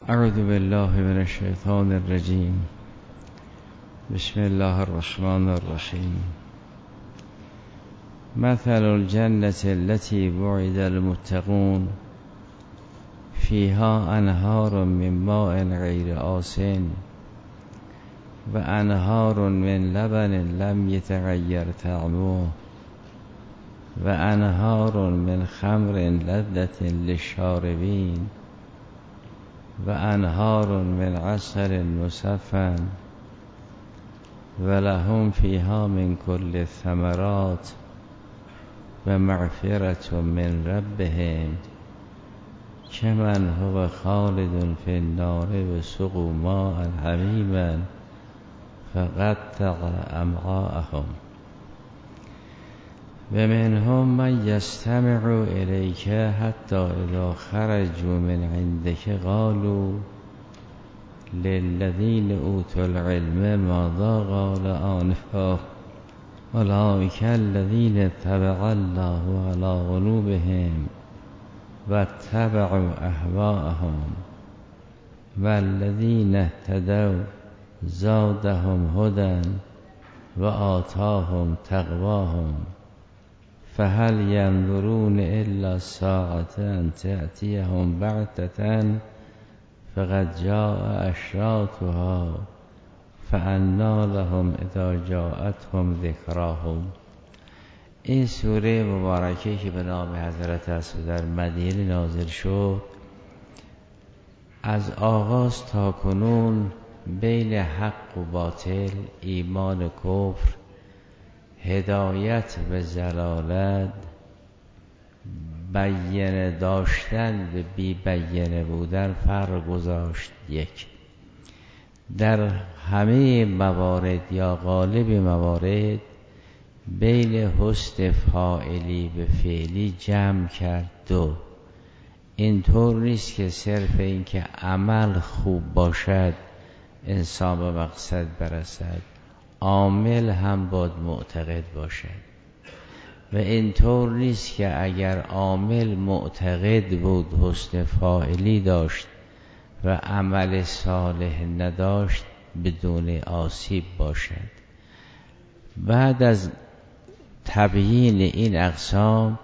اعوذ بالله من الشیطان الرجیم. بسم الله الرحمن الرحیم. مثل الجنة التي وعد المتقون فيها انهار من ماء غير آسن وانهار من لبن لم يتغير طعمه وانهار من خمر لذة للشاربين وانهار من عسل مصفى ولهم فيها من كل الثمرات ومغفرة من ربهم كمن هو خالد في النار وسقوا ماء حميما فقطع أمعاءهم ومنهم من يستمع إليك حتى إذا خرجوا من عندك قالوا للذين أوتوا العلم ماذا قال آنفا أولئك الذين طبع الله على قلوبهم واتبعوا أهواءهم والذين اهتدوا زادهم هدى وآتاهم تقواهم فهل ينظرون إلا الساعة أن تأتيهم بغتة فقد جاء أشراطها فأنى لهم اذا جاءتهم ذکراهم. این سوره مبارکه که به نام حضرت است در مدینه نازل شد، از آغاز تا کنون بین حق و باطل، ایمان و کفر، هدایت و ضلالت، بیانه داشتن و بی بیانه بودن فرق گذاشت. یک، در همه موارد یا غالب موارد بین حسن فاعلی به فعلی جمع کرد. دو، اینطور نیست که صرف این که عمل خوب باشد انسان به مقصد برسد، عامل هم باید معتقد باشد. و اینطور نیست که اگر عامل معتقد بود، حسن فاعلی داشت و عمل صالح نداشت بدون آسیب باشد. بعد از تبیین این اقسام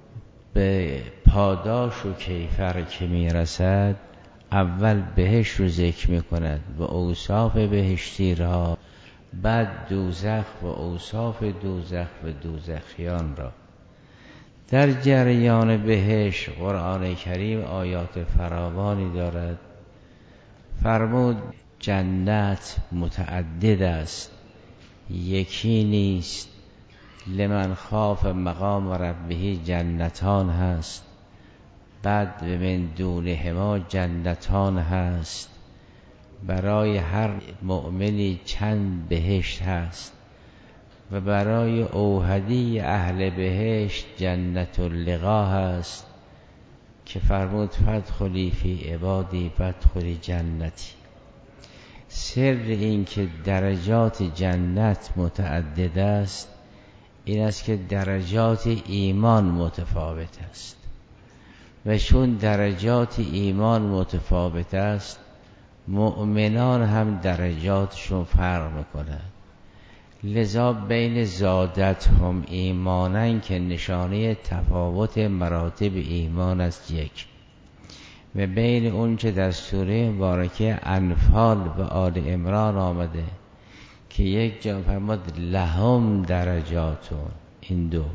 به پاداش و کیفر که میرسد، اول بهشت رو ذکر میکند و اوصاف بهشتی را، بعد دوزخ و اوصاف دوزخ و دوزخیان را. در جریان بهشت قرآن کریم آیات فراوانی دارد. فرمود جنت متعدد است، یکی نیست. لمن خاف مقام ربه جنتان هست، بعد من دونهما جنتان هست. برای هر مؤمنی چند بهشت هست و برای اوحدی اهل بهشت جنت اللقا هست که فرمود فادخلی فی عبادی فادخلی جنتی. سر این که درجات جنت متعدد است این است که درجات ایمان متفاوت است و چون درجات ایمان متفاوت است، مؤمنان هم درجاتشون فرق میکنند. لذا بین زادتهم ایمانن که نشانه تفاوت مراتب ایمان است یک، و بین اون که در سوره مبارکه انفال و آل عمران آمده که یک جا فرمود لهم درجاتون، این دو.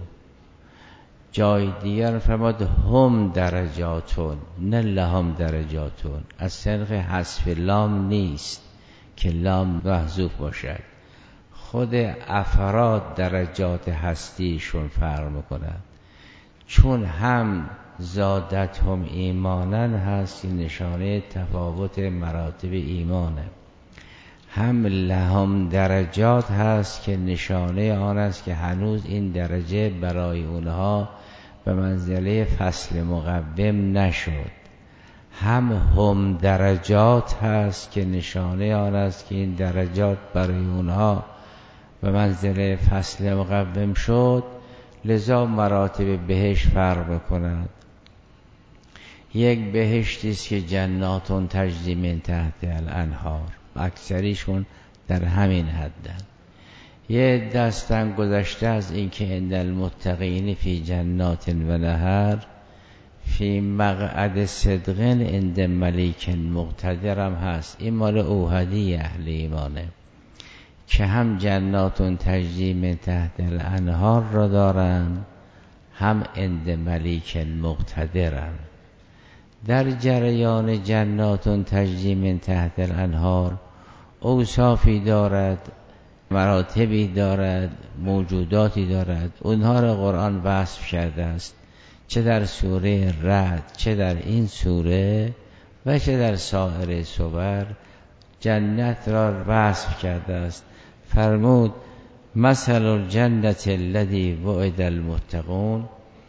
جای دیگر فرمود هم درجاتون، نه لهم درجاتون. از طریق حذف لام نیست که لام محذوف باشد، خود افراد درجات هستیشون فرق میکنند. چون هم زادتهم ایمانن هست که نشانه تفاوت مراتب ایمانه، هم لهم درجات هست که نشانه آن است که هنوز این درجه برای اونها به منزله فصل مقوم نشد. هم درجات هست که نشانه آن است که این درجات برای اونها به منزله فصل مقوم شد. لذا مراتب بهش فرق میکنند. یک بهشتی است که جناتون تجری من تحت الانهار، اکثریشون در همین حدن. یه دستن گذشته از این که ان المتقین فی جنات و نهر فی مقعد صدق عند ملیک مقتدر هم هست. این مال اوحدی اهل ایمانه که هم جناتون تجری من تحت الانهار را دارن، هم عند ملیک مقتدرن. در جریان جناتون تجری من تحت الانهار اوصافی دارد، مراتبی دارد، موجوداتی دارد، اونها را قرآن وصف کرده است، چه در سوره رعد، چه در این سوره و چه در سایر سور جنت را وصف کرده است. فرمود مثل الجنت الذی وعد المتقون.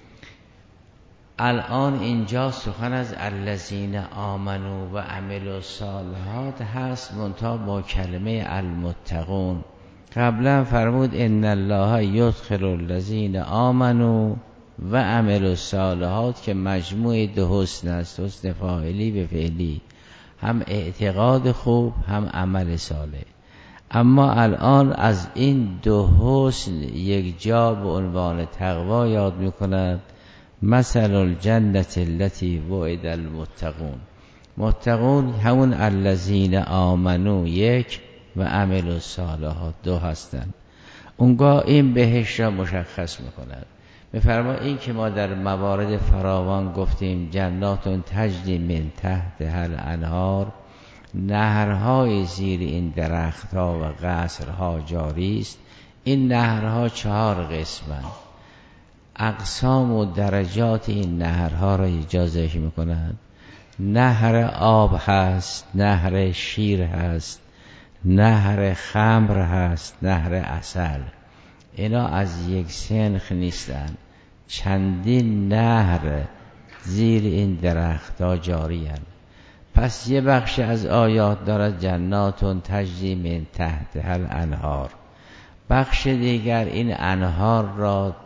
الان اینجا سخن از الذین آمنوا و عملوا الصالحات هست، منتها با کلمه المتقون. قبلا فرمود ان الله یدخل الذین آمنوا و عملوا الصالحات که مجموع دو حسن است، حسن فاعلی به فعلی، هم اعتقاد خوب هم عمل صالح. اما الان از این دو حسن یک جا به عنوان تقوا یاد میکنند. مثل الجنت التي وعد المتقون، متقون همون الذین آمنو یک و عملوا الصالحات دو هستند. اونگاه این بهشت را مشخص میکند. میفرما این که ما در موارد فراوان گفتیم جناتون تجری من تحت الانهار، نهرهای زیر این درختها و قصرها جاری است. این نهرها 4 قسمند. اقسام و درجات این نهرها را اجازه میکنند. نهر آب هست، نهر شیر هست، نهر خمر هست، نهر عسل. اینا از یک سنخ نیستند. چندین نهر زیر این درختها جاری هستند. پس یه بخش از آیات دارد جناتون تجری من تحت الانهار، بخش دیگر این انهار را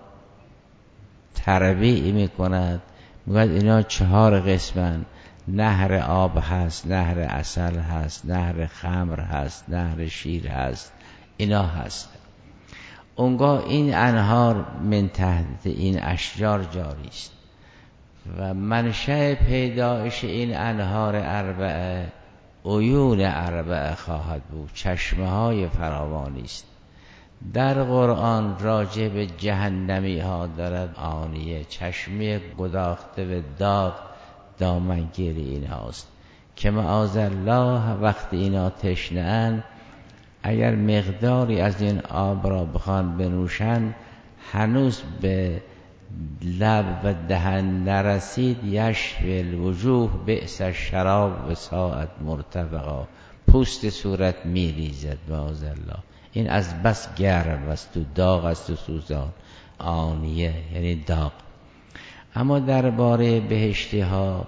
تربیع می کند، میگوید اینا 4 قسمن. نهر آب هست، نهر عسل هست، نهر خمر هست، نهر شیر هست، اینا هست. اونگاه این انهار من تحت این اشجار جاری است و منشأ پیدایش این انهار 4 عیون 4 خواهد بود، چشمه های فراوانی است. در قرآن راجع به جهنمی ها دارد آنیه، چشمه گداخته به داغ دامنگیر این هاست که معاذالله وقتی اینا تشنه‌اند اگر مقداری از این آب را بخوان بنوشن هنوز به لب و دهن نرسید، یشفی الوجوه بئس الشراب و ساعت مرتفقا، پوست صورت میریزد معاذالله. این از بس گرم است، تو داغ است و سوزان. آنیه یعنی داغ. اما درباره بهشتی ها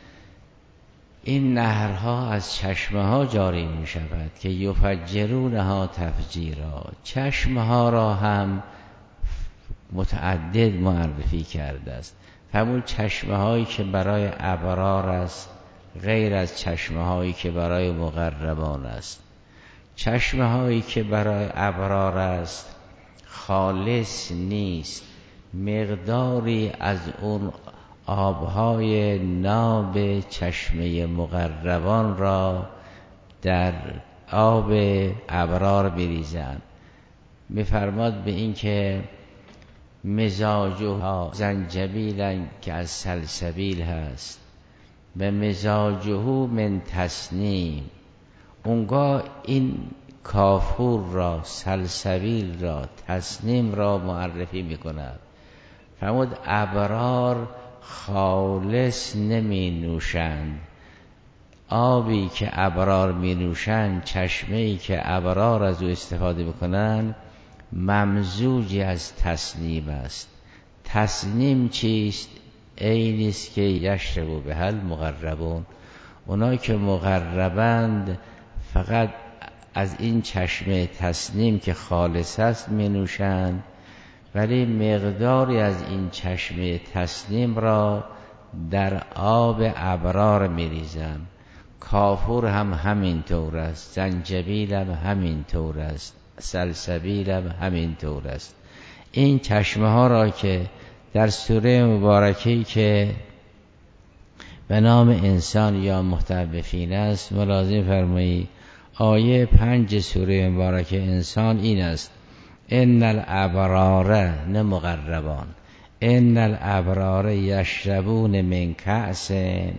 این نهرها از چشمه ها جاری می شود که یفجرونها تفجیرا. چشمه ها را هم متعدد معرفی کرده است. همون چشمه هایی که برای ابرار است غیر از چشمه هایی که برای مقربان است. چشمه هایی که برای ابرار است خالص نیست، مقداری از اون آبهای ناب چشمه مقربان را در آب ابرار بریزند. میفرماد به این که مزاجها زنجبیلا که از سلسبیل هست و مزاجه من تسنیم. اونگاه این کافور را، سلسبیل را، تسنیم را معرفی میکند. فرمود ابرار خالص نمی نوشند. آبی که ابرار می نوشند، چشمه‌ای که ابرار از او استفاده میکنند ممزوجی از تسنیم است. تسنیم چیست؟ اینی است که یشربوا به المقربون. اونایی که مقربند فقط از این چشمه تسنیم که خالص است می نوشند، ولی مقداری از این چشمه تسنیم را در آب ابرار میریزم. کافور هم همین طور است، زنجبیل هم همین طور است، سلسبیل هم همین طور است. این چشمه ها را که در سوره مبارکه‌ای که به نام انسان یا متوفین است ملاحظه فرمایید، آیه 5 سوره مبارکه انسان این است: ان الابرار، نه مقربان، ان الابرار یشربون من کأس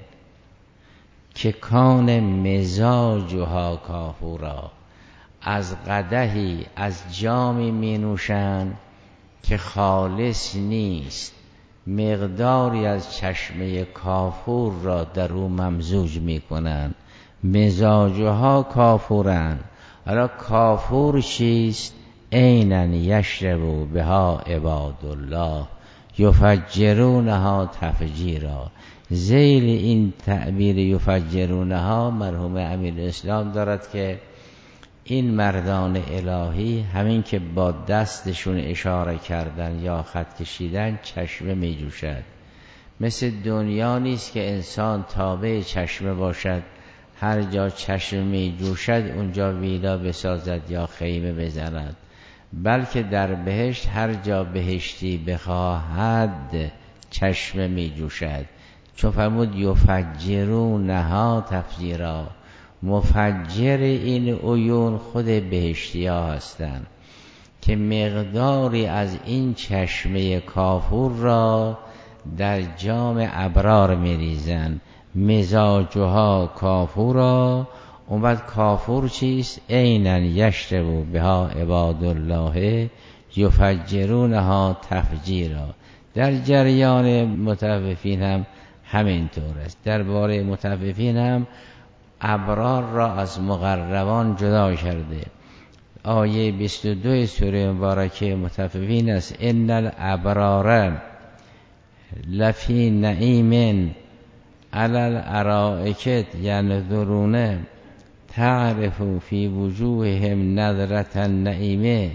که کان مزاجها کافورا، از قدحی از جامی می نوشند که خالص نیست، مقداری از چشمه کافور را در او ممزوج می کنند. مزاجها کافورن. حالا کافور چیست؟ عینا یشربوا بها عباد الله یفجرونها تفجیرا. ذیل این تعبیر یفجرونها مرحوم امیرالاسلام دارد که این مردان الهی همین که با دستشون اشاره کردن یا خط کشیدن چشمه می جوشد. مثل دنیا نیست که انسان تابع چشمه باشد، هر جا چشمه می جوشد اونجا ویلا بسازد یا خیمه بزند، بلکه در بهشت هر جا بهشتی بخواهد چشمه می جوشد. چون فرمود یفجرونها تفجیرا، مفجر این عیون خود بهشتی ها هستند که مقداری از این چشمه کافور را در جام ابرار میریزن. مزاجها کافورا. اون بعد کافور چیست؟ عینا یشربوا بها عباد الله یفجرونها تفجیرا. در جریان متوفین هم همینطور است. درباره متوفین هم ابرار را از مقربان جدا کرده. آیه 22 سوره مبارکه متوفین است: ان الابرار لفی نعیم علی الارائک ینظرون تعرف فی وجوههم نظرة النعیم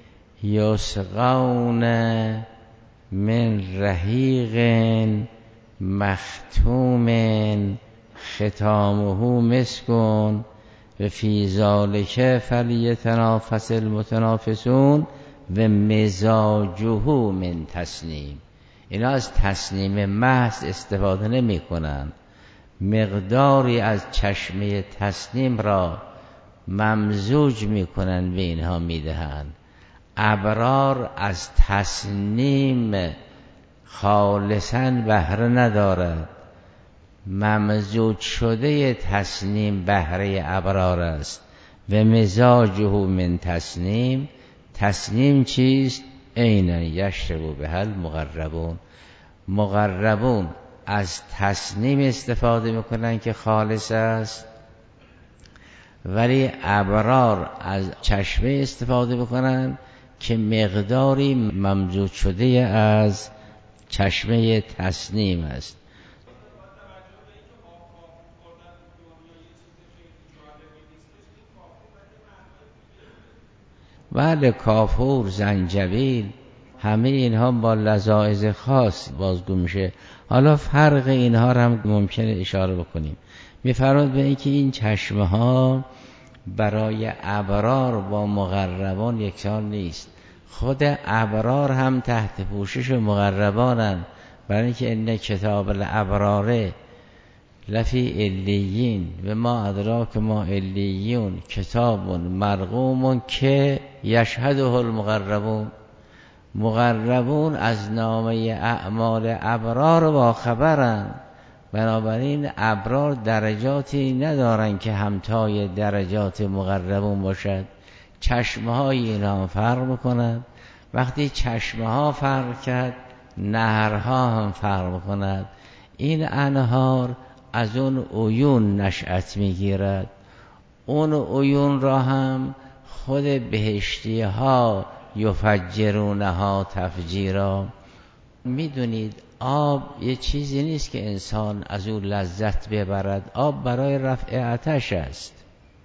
یسقون من رحیق مختوم ختامه مسک و فی ذلک فلیتنافس المتنافسون و مزاجه من تسنیم. اینا از تسنیم محض استفاده نمی کنند، مقداری از چشمه تسنیم را ممزوج می کنند و اینها می دهند. ابرار از تسنیم خالصاً بهره ندارد، ممزوج شده تسنیم بهره ابرار است. و مزاجه من تسنیم. تسنیم چیست؟ عینا یشربوا بها المقربون. مقربون از تسنیم استفاده میکنن که خالص است، ولی ابرار از چشمه استفاده میکنن که مقداری ممزوج شده از چشمه تسنیم است. بله، کافور، زنجبیل، همه اینها با لذائذ خاص بازگو میشه. حالا فرق اینها را هم ممکنه اشاره بکنیم. میفرماد به اینکه این چشمه ها برای ابرار با مقربان یکسان نیست. خود ابرار هم تحت پوشش مقربانند، برای اینکه ان کتاب الابرار لفی علیین و ما ادراک ما علیون کتاب مرقوم که یشهده المقربون. مقربون از نامه اعمال ابرار با خبرند، بنابراین ابرار درجاتی ندارن که همتای درجات مقربون باشد. چشمه های اینا فرق میکند. وقتی چشمه ها فرق کرد، نهرها هم فرق میکند. این انهار از اون عیون نشأت میگیرد. اون عیون را هم خود بهشتی ها یفجرونها تفجیرا. میدونید آب یه چیزی نیست که انسان از او لذت ببرد. آب برای رفع آتش است.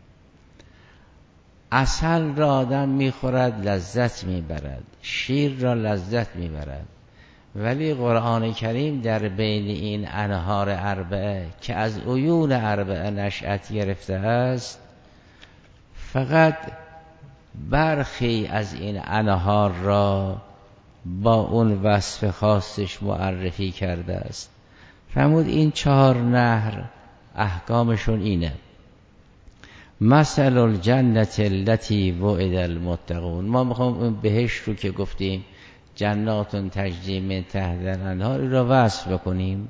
عسل را آدم میخورد لذت میبرد، شیر را لذت میبرد، ولی قرآن کریم در بین این انهار اربعه که از عیون اربعه نشأت گرفته است فقط برخی از این انهار را با اون وصف خاصش معرفی کرده است. فرمود این 4 نهر احکامشون اینه: مثل الجنة التي وعد المتقون. ما میخوام اون بهشت رو که گفتیم جنات تجری من تحت الانهار رو وصف بکنیم.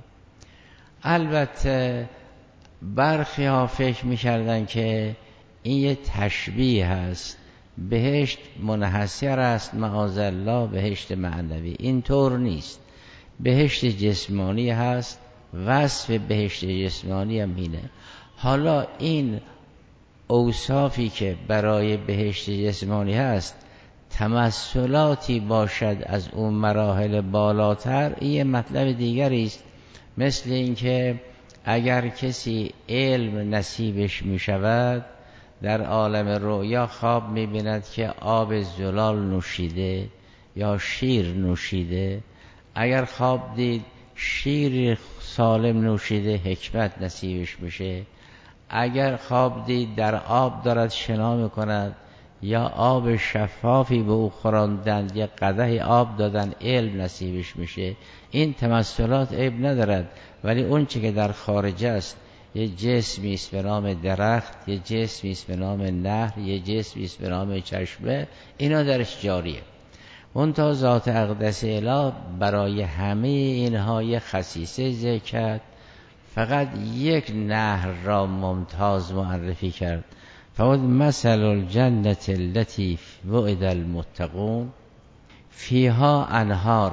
البته برخی ها فکر میکردن که این یه تشبیه هست، بهشت منحصر است معاذالله بهشت معنوی. این طور نیست، بهشت جسمانی هست، وصف بهشت جسمانی هم اینه. حالا این اوصافی که برای بهشت جسمانی هست تمثلاتی باشد از اون مراحل بالاتر، این مطلب دیگری است. مثل اینکه اگر کسی علم نصیبش می شود در عالم رؤیا خواب می بیند که آب زلال نوشیده یا شیر نوشیده، اگر خواب دید شیر سالم نوشیده حکمت نصیبش میشه. اگر خواب دید در آب دارد شنا میکند یا آب شفافی به او خوراندند یا قدح آب دادن علم نصیبش میشه. این تمثلات عیب ندارد، ولی اون چی که در خارج است، یه جسمی است به نام درخت، یه جسمی است به نام نهر، یه جسمی است به نام چشمه، اینا درش جاریه. اون تا ذات اقدس اله برای همه اینها یه خصیصه ذکر کرد، فقط یک نهر را ممتاز معرفی کرد. فقط مثل الجنة التي وعد المتقون فیها انهار،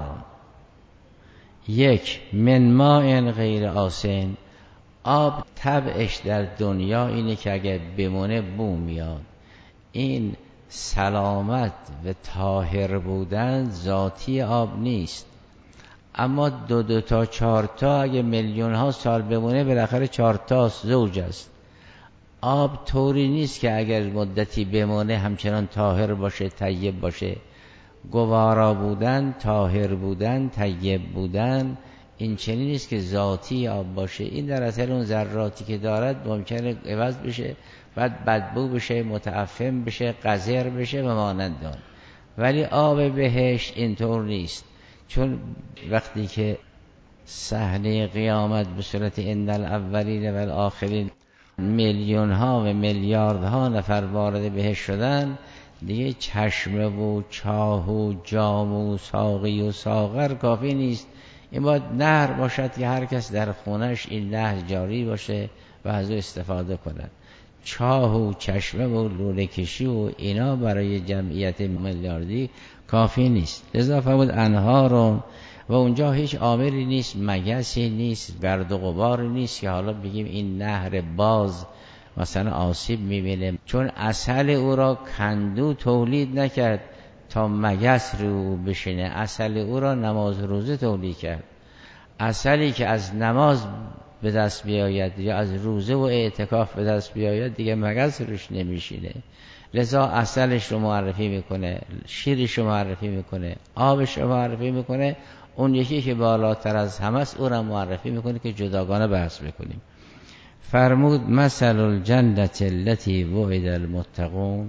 یک من ماء غیر آسن. آب طبعش در دنیا اینه که اگه بمونه بو میاد. این سلامت و طاهر بودن ذاتی آب نیست، اما 2 تا 4 تا اگه میلیون ها سال بمونه بالاخره 4 تا زوج است. آب طوری نیست که اگر مدتی بمونه همچنان طاهر باشه، طیب باشه. گوارا بودن، طاهر بودن، طیب بودن این چنین نیست که ذاتی آب باشه. این در اثر اون ذراتی که دارد ممکنه عوض بشه، بعد بدبو بشه، متعفن بشه، قذر بشه و مانند آن. ولی آب بهشت اینطور نیست، چون وقتی که صحنه قیامت به صورت ان الاولین و الاخرین میلیون ها و میلیاردها نفر وارد بهشت شدن، دیگه چشمه و چاه و جام و ساقی و ساغر کافی نیست. این باید نهر باشد که هر کس در خونش این نهر جاری باشه و از او استفاده کند. چاه و چشمه و لوله کشی و اینا برای جمعیت میلیاردی کافی نیست. لذا فرمود انهارون، و اونجا هیچ عاملی نیست، مگسی نیست، گرد و غباری نیست که حالا بگیم این نهر باز مثلا آسیب میبینه، چون عسل او را کندو تولید نکرد تا مگس رو بشینه. عسل او را نماز روزه تولید کرد. عسلی که از نماز به دست بیاید یا از روزه و اعتکاف به دست بیاید دیگه مگس روش نمیشینه. لذا عسلش رو معرفی میکنه، شیرش رو معرفی میکنه، آبش رو معرفی میکنه. اون یکی که بالاتر از همه است او را معرفی میکنه که جداگانه بحث میکنیم. فرمود مثل الجنة التي وعد المتقون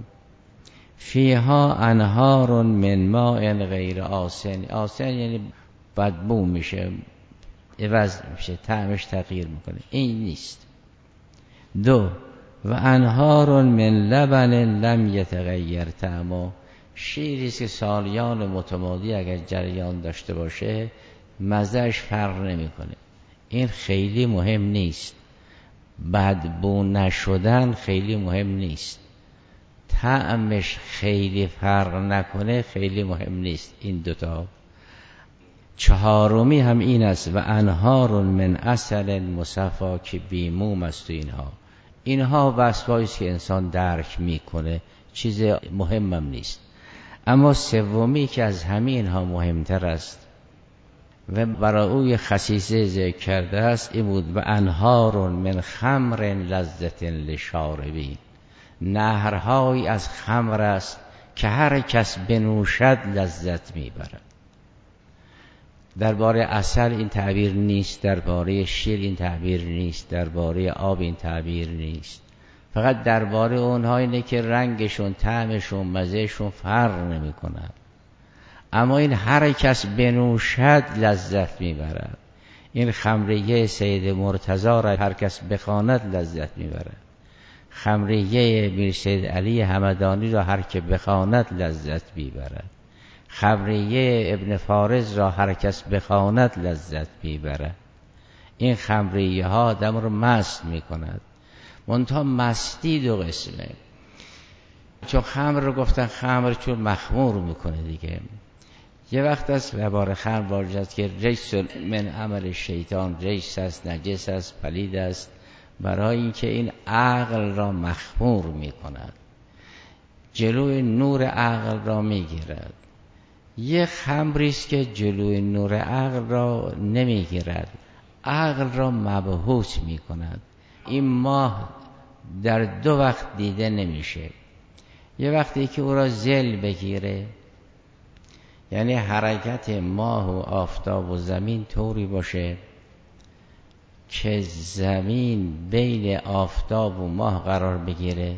فیها انهار من ماء غیر آسن. آسن یعنی بدبو میشه، عوض میشه، طعمش تغییر میکنه. این نیست. 2 و انهار من لبن لم یتغیر طعمه. شیریست که سالیان متمادی اگر جریان داشته باشه مزهش فرق نمیکنه. این خیلی مهم نیست. بدبو نشدن خیلی مهم نیست، طعمش خیلی فرق نکنه خیلی مهم نیست. این 2 تا. 4می هم این است و انهار من عسل مصفا که بیموم است. اینها وصفایی است که انسان درک میکنه، چیز مهمم نیست. اما 3می که از همه اینها مهمتر است و برای او خصیصه ذکر کرده است این بود: و انهار من خمر لذت للشاربین. نهرهایی از خمر است که هر کس بنوشد لذت میبرد. درباره عسل این تعبیر نیست، درباره شیر این تعبیر نیست، درباره آب این تعبیر نیست. فقط درباره اونها اینه که رنگشون، طعمشون، مزهشون فرق نمی کند. اما این هر کس بنوشد لذت میبرد. این خمریه سید مرتضی را هر کس بخواند لذت میبرد. خمریه میر سید علی همدانی را هر که بخواند لذت میبرد. خمریه ابن فارز را هر کس بخواند لذت میبرد. این خمریه ها آدم رو مست میکند. منتها مستی دو قسمه. چون خمر رو گفتن خمر چون مخمور میکنه دیگه. یه وقت از عباره خمر وارد است که رجس من عمل شیطان، رجس است، نجس است، پلید است، برای اینکه این عقل را مخمور میکند، جلوی نور عقل را میگیرد. یه خمری است که جلوی نور عقل را نمیگیرد، عقل را مبهوت میکند. این ماه در دو وقت دیده نمیشه. یه وقتی که او را ذل بگیره، یعنی حرکت ماه و آفتاب و زمین طوری باشه که زمین بین آفتاب و ماه قرار بگیره،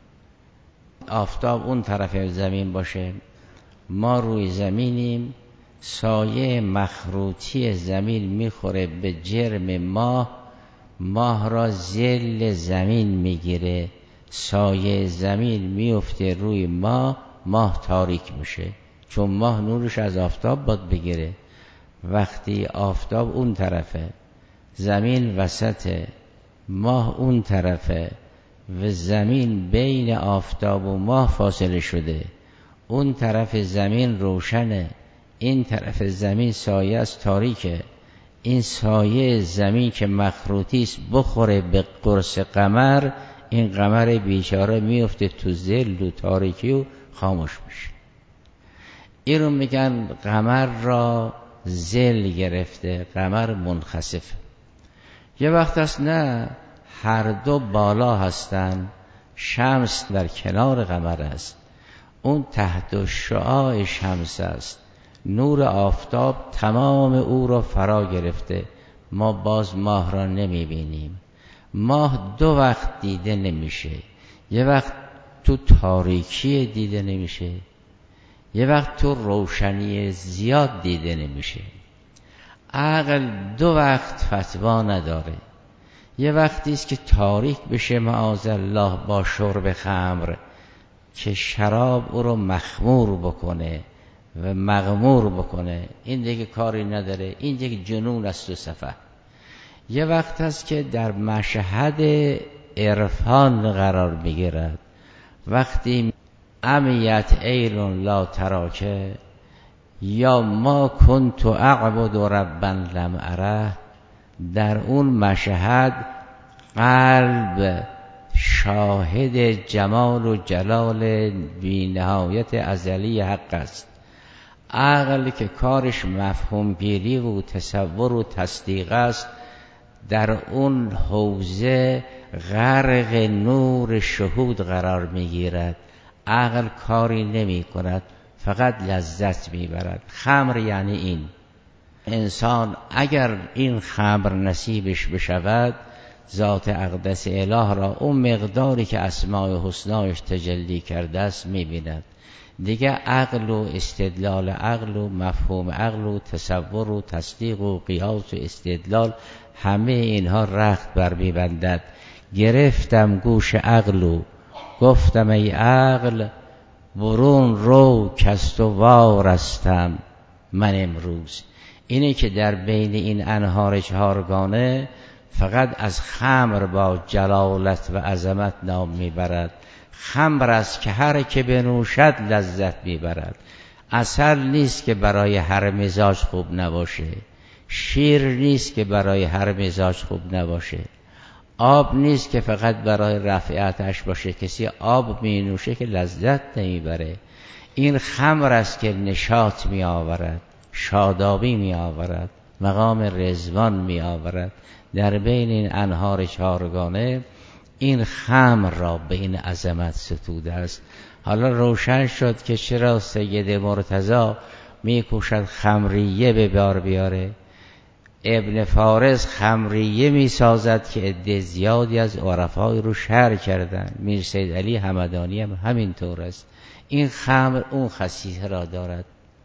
آفتاب اون طرف زمین باشه، ما روی زمینیم، سایه مخروطی زمین میخوره به جرم ماه، ماه را ذل زمین میگیره، سایه زمین میفته روی ماه، ماه تاریک میشه. چون ماه نورش از آفتاب باید بگیره. وقتی آفتاب اون طرفه، زمین وسطه، ماه اون طرفه و زمین بین آفتاب و ماه فاصله شده، اون طرف زمین روشنه، این طرف زمین سایه است، تاریکه. این سایه زمین که مخروطی است بخوره به قرص قمر، این قمر بیچاره میفته تو ذل و تاریکی و خاموش میشه. این رو میگن قمر را ذل گرفته، قمر منخسف. یه وقت هست نه، هر دو بالا هستن، شمس در کنار قمر است، اون تحت شعاع شمس است، نور آفتاب تمام او را فرا گرفته، ما باز ماه را نمیبینیم. ماه دو وقت دیده نمیشه، یه وقت تو تاریکی دیده نمیشه، یه وقت تو روشنی زیاد دیده نمیشه. عقل دو وقت فتوا نداره. یه وقتی است که تاریک بشه معاذالله با شرب خمر، که شراب او رو مخمور بکنه و مغمور بکنه، این دیگه کاری نداره، این دیگه جنون است و سفه. یه وقت هست که در مشهد عرفان قرار بگیرد، وقتی امیت ایرون لا تراکه یا ما کنت اعبد ربا لم اره، در اون مشهد قلب شاهد جمال و جلال بی نهایت ازلی حق است. عقل که کارش مفهوم گیری و تصور و تصدیق است، در اون حوزه غرق نور شهود قرار میگیرد. عقل کاری نمی کند، فقط لذت میبرد. خمر یعنی این. انسان اگر این خمر نصیبش بشود، ذات اقدس اله را اون مقداری که اسماء حسنایش تجلی کرده است میبیند. دیگه عقل و استدلال عقل و مفهوم عقل و تصور و تصدیق و قیاس و استدلال، همه اینها رخت بر میبندد. گرفتم گوش عقل و گفتم ای عقل، برون رو کست و وارستم من امروز. اینه که در بین این انهار چهارگانه فقط از خمر با جلالت و عظمت نام میبرد. خمر است که هر که بنوشد لذت میبرد. عسل نیست که برای هر مزاج خوب نباشه، شیر نیست که برای هر مزاج خوب نباشه، آب نیست که فقط برای رفع آتش باشه. کسی آب می نوشه که لذت نمیبره. این خمر است که نشاط می آورد، شادابی می آورد، مقام رضوان می آورد. در بین این انهار چهارگانه این خمر را به این عظمت ستوده است. حالا روشن شد که چرا سید مرتضی میکوشد خمریه به بار بیاره. ابن فارس خمریه میسازد که عده زیادی از عرفای رو شرح کردن. میر سید علی همدانی هم همینطور است. این خمر اون خصیصه را دارد.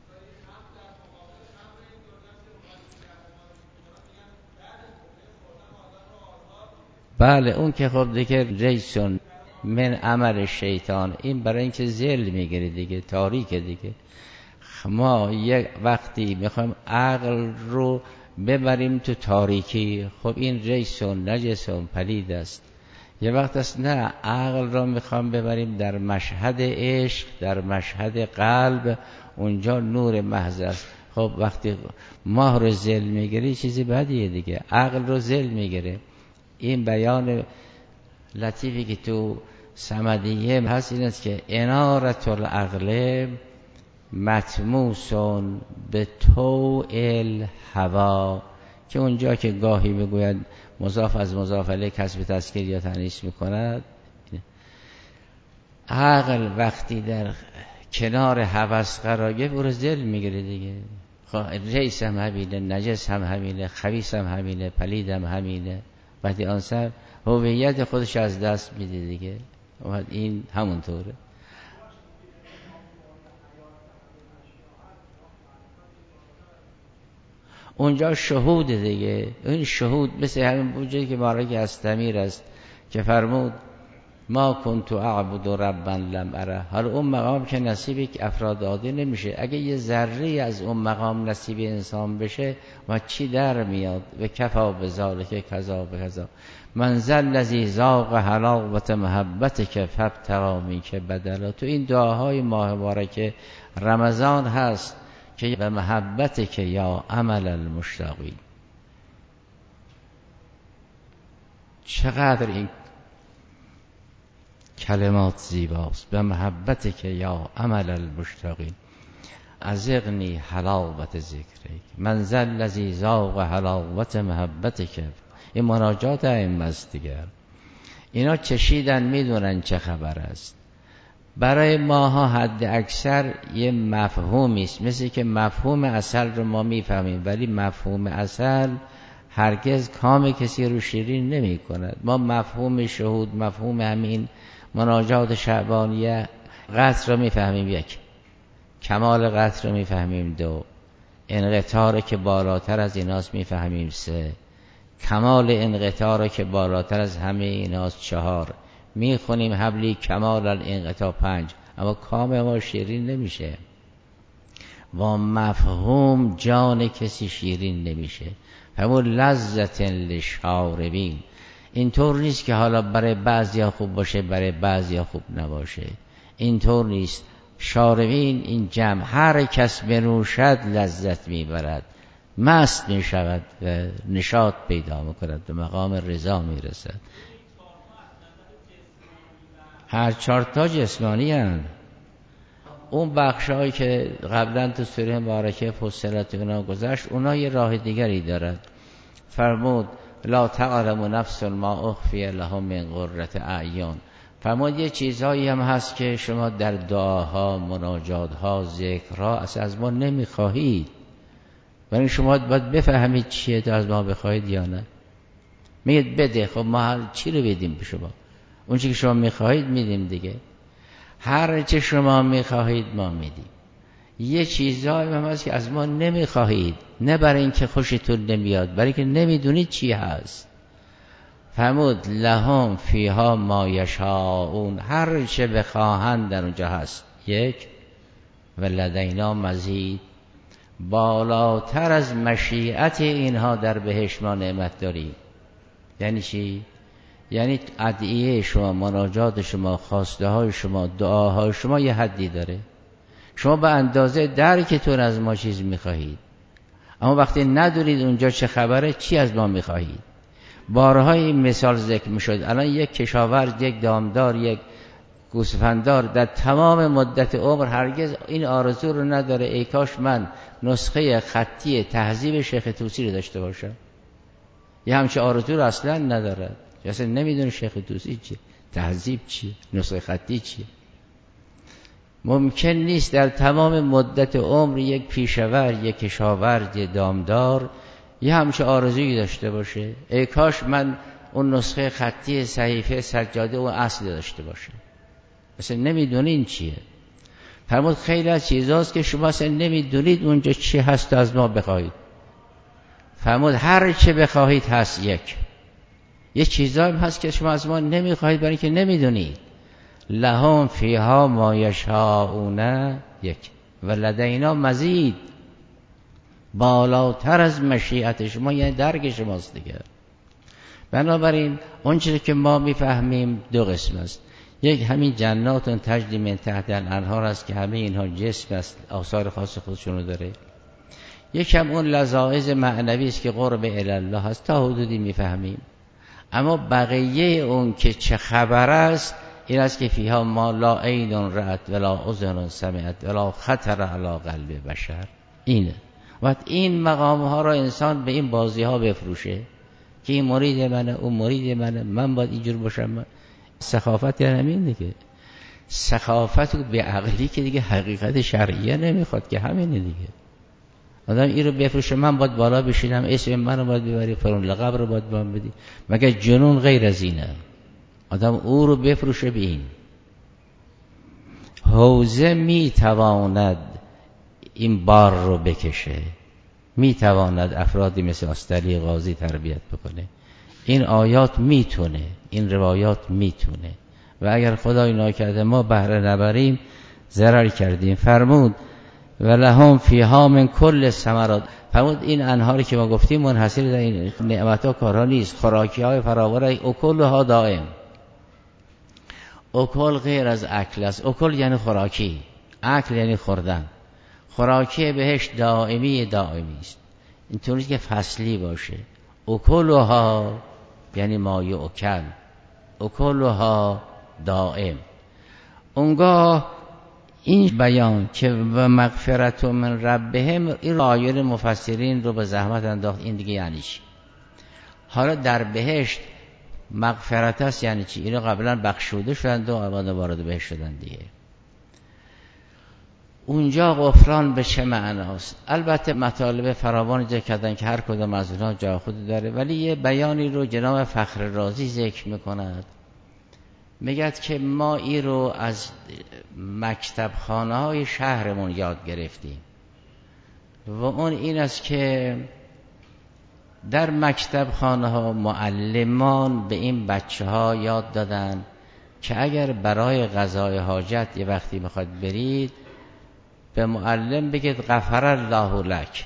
بله اون که خب دیگه ریسون من عمل شیطان، این برای اینکه ذل میگیره دیگه، تاریکه دیگه. ما یک وقتی میخوایم عقل رو ببریم تو تاریکی، خب این ریسون نجسون پلید است. یه وقت است نه، عقل رو میخوام ببریم در مشهد عشق، در مشهد قلب، اونجا نور محض است. خب وقتی ماه رو ذل میگیری چیزی بدیه دیگه، عقل رو ذل میگیره. این بیان لطیفی که تو صمدیه هست این است که انارت العقل مطموسون به طوع الهوا، که اونجا که گاهی بگوید مضاف از مضاف الیه کسب تذکیر یا تانیث میکند، عقل وقتی در کنار هوس قرار گرفت او رو ذل میگیره دیگه. ریس هم همینه، نجس هم همینه، خبیث هم همینه، پلید هم همینه. وقتی آن سر هویت خودش از دست میده دیگه. این همونطوره. اونجا شهود دیگه. این شهود مثل همین بوجهی که مارک استمیر است که فرمود ما کنت اعبد ربا لم اره. حالا اون مقام که نصیب افراد داده نمیشه. اگه یه ذره از اون مقام نصیب انسان بشه و چی در میاد؟ و کفا بذالک کذا و کذا. من ذا الذی ذاق حلاوت محبتک فابتغی منک بدلا. تو این دعاهای ماه مبارک رمضان هست که به محبتک یا عمل المشتاقین. چقدر این کلمات زیباست. به محبتک یا عمل المشتاقین ازغنی حلاوت ذکرک من ذا الذی ذاق حلاوت محبتک. این مناجات ائمه است دیگر. اینا چشیدن، میدونن چه خبر است. برای ماها حد اکثر یه مفهومی است، مثل که مفهوم عسل رو ما میفهمیم ولی مفهوم عسل هرگز کام کسی رو شیرین نمی کند. ما مفهوم شهود، مفهوم همین مناجات شعبانیه قطر رو میفهمیم، یک کمال قطر رو میفهمیم، دو انقطاع که بالاتر از ایناست میفهمیم، سه کمال انقطاع که بالاتر از همه ایناست، چهار میخونیم حبلی کمال الانقطاع، پنج. اما کام ما شیرین نمیشه. با مفهوم جان کسی شیرین نمیشه. همون لذت للشاربین. اینطور نیست که حالا برای بعضیا خوب باشه برای بعضیا خوب نباشه، اینطور نیست. شاربین این جمع، هر کس بنوشد لذت میبرد، مست میشود و نشاط پیدا میکند، به مقام رضا میرسد. هر چارتا جسمانی هستند. اون بخشایی که قبلا تو سوره مبارکه فصلت اونا گذشت، اونا یه راه دیگری دارد. فرمود لا تعلم نفس ما اخفی لهم من قرة اعین. فرمود یه چیزهایی هم هست که شما در دعاها، مناجاتها، ذکرها اصلا از ما نمیخواهید، ولی شما باید بفهمید چیه تا از ما بخواهید یا نه. میگید بده، خب ما چی رو بدیم به شما؟ اون چی که شما میخواهید میدیم دیگه. هر چه شما میخواهید ما میدیم. یه چیزایی هم هست که از ما نمیخواهید، نه برای اینکه خوشتون نمیاد، برای که نمیدونید چی هست. فرمود لهم فیها ما یشاءون، هر چه بخواهند در اونجا هست. یک و لدینا مزید، بالاتر از مشیت اینها در بهشت ما نعمت داریم. یعنی چی؟ یعنی ادعیه شما، مناجات شما، خواسته های شما، دعاهای شما یه حدی داره. شما به اندازه درکتون از ما چیز میخواهید، اما وقتی ندونید اونجا چه خبره، چی از ما میخواهید. بارها این مثال ذکر میشد. الان یک کشاورز، یک دامدار، یک گوسفنددار در تمام مدت عمر هرگز این آرزو رو نداره ای کاش من نسخه خطی تهذیب شیخ طوسی رو داشته باشم. یه همچه آرزو رو اصلا نداره، اصلا نمیدونه شیخ طوسی چیه، تهذیب چیه، نسخه خطی چیه. ممکن نیست در تمام مدت عمر یک پیشور، یک کشاورز، یک دامدار یه همچه آرزویی داشته باشه ای کاش من اون نسخه خطی صحیفه سجاده و اصل داشته باشم. مثلا نمیدونین چیه. فرمود خیلی از چیزاست که شما اصلا نمیدونید اونجا چی هست از ما بخواهید. فرمود هر چه بخواهید هست. یه چیزایی هست که شما از ما نمیخواهید برای اینکه نمیدونید. لهم فیها ما یشاءون و لدینا مزید، بالاتر از مشیت شما یعنی درک شماست دیگه. بنابراین اون چیزی که ما میفهمیم دو قسم است. یک همین جنات تجری من تحت الانهار است که همه اینها جسم است، آثار خاص خودشونو داره. یک هم اون لذائذ معنوی است که قرب الی الله هست، تا حدودی میفهمیم. اما بقیه اون که چه خبر است این است که فیها ما لا عین رأت ولا اذن سمعت ولا خطر علی قلب بشر. اینه. وقت این مقام ها را انسان به این بازی ها بفروشه که این مرید منه، اون مرید منه، من باید اینجور باشم. سخافت یعنی همین دیگه. سخافت به عقلی که دیگه حقیقت شرعیه نمیخواد که همینه دیگه. آدم این رو بفروشه من باید بالا بشینم، اسم من رو باید ببری، فرون لقب رو باید بهم بدی. مگر جنون غیر از اینه؟ آدم او رو بفروشه به این. حوزه میتواند این بار رو بکشه، میتواند افرادی مثل استری غازی تربیت بکنه. این آیات میتونه، این روایات میتونه، و اگر خدای ناکرده ما بهره نبریم ضرر کردیم. فرمود و لهم فیها من کل الثمرات. فرمود این انهاری که ما گفتیم منحصر در این نعمت‌ها کارها نیست، خوراکی‌های فراوان، اکلها دائم. اکل غیر از اکل است. اکل یعنی خوراکی، اکل یعنی خوردن. خوراکی بهش دائمی است، اینطوری که فصلی باشه. اکلها یعنی ما یؤکل، اکلها دائم. اونگاه این بیان که و مغفرت من ربهم، این آیه مفسرین رو به زحمت انداخت. این دیگه یعنی چی؟ حالا در بهشت مغفرت است یعنی چی؟ اینو قبلا بخشوده شدند و وارد بهشت شدند دیگه. اونجا غفران به چه معناست؟ البته مطالب فراوانی ذکر کردن که هر کدام از اونها جای خود داره، ولی یه بیانی رو جناب فخر رازی ذکر میکند. میگد که ما این رو از مکتب خانه های شهرمون یاد گرفتیم و اون این است که در مکتب خانه ها معلمان به این بچه ها یاد دادن که اگر برای قضای حاجت یه وقتی میخواد برید به معلم بگید غفر الله لک.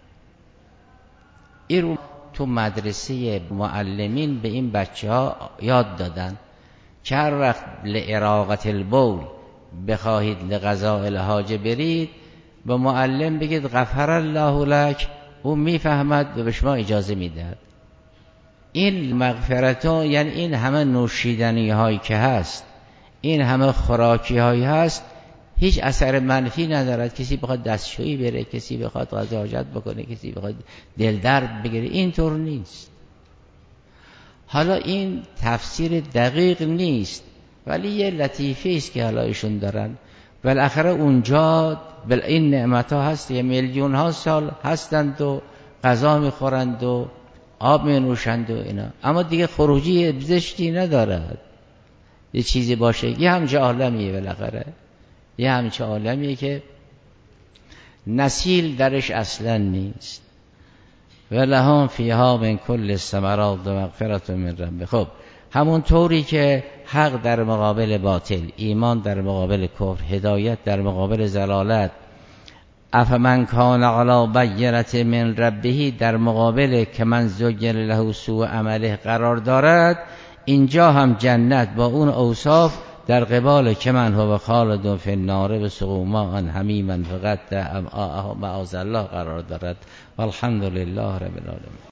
این رو تو مدرسه معلمین به این بچه ها یاد دادن که هر وقت لإراقة البول بخواهید لقضاء الحاجه برید به معلم بگید غفر الله لک، او میفهمد و به شما اجازه میدهد. این مغفرت ها یعنی این همه نوشیدنی هایی که هست، این همه خوراکی هایی هست، هیچ اثر منفی ندارد. کسی بخواد دستشویی بره، کسی بخواد قضای حاجت بکنه، کسی بخواد دل درد بگیره، اینطور نیست. حالا این تفسیر دقیق نیست ولی یه لطیفه است که حالا ایشون دارن. بالاخره اونجا این نعمت ها هست، یه میلیون ها سال هستند و غذا میخورند و آب مینوشند و اینا، اما دیگه خروجی زشتی ندارد. یه چیزی باشه، یه همچه عالمیه، بالاخره یه همچه عالمیه که نسیل درش اصلا نیست. و لهم فیها من کل الثمرات و مغفرت من رب. خب همون طوری که حق در مقابل باطل، ایمان در مقابل کفر، هدایت در مقابل ضلالت، افمن کان علی بینة من ربه در مقابل که من زین له سوء عمله قرار دارد، اینجا هم جنت با اون اوصاف در قبال که من هو خالد فی النار بسقوا ماء حمیما فقط معاذ الله قرار دارد. والحمد لله رب العالمین.